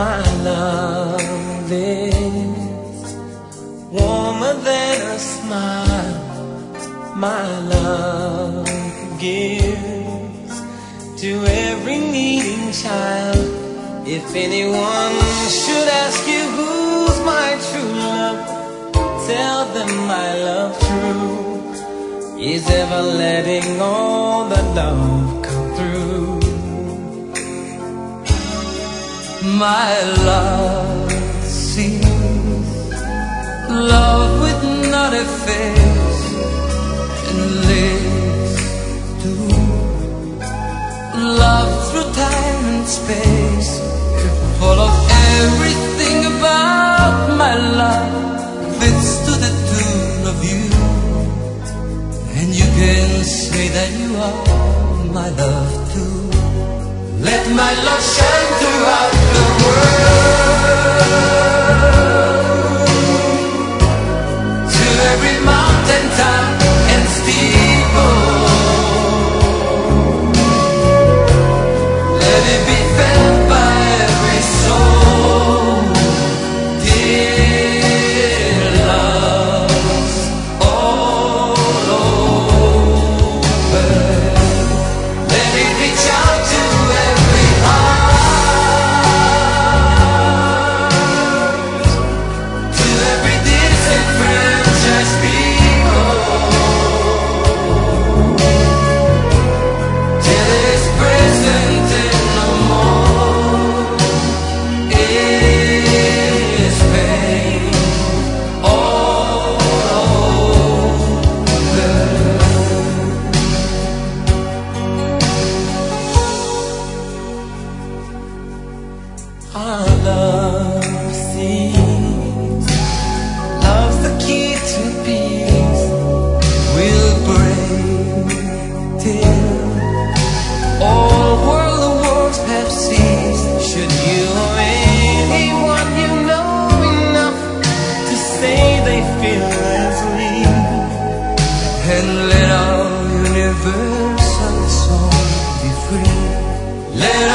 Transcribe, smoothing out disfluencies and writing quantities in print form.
My love is warmer than a smile. My love gives to every needing child. If anyone should ask you who's my true love, tell them my love true is ever letting all the love come through. My love sees love with not a face and lives to love through time and space. Full of everything about my love fits to the tune of you, and you can say that you are my love too. Let my love shine throughout the world, to every mountain top and steeple. Let it be felt by every soul. Dear love's all over. Let it reach out to every heart, to every distant franchise people, till it's present and no more is pain all over. Our love sees love's the key to peace. We'll break till all world wars have ceased. Should you or anyone you know enough to say they feel as we, and let our universal soul be free. Let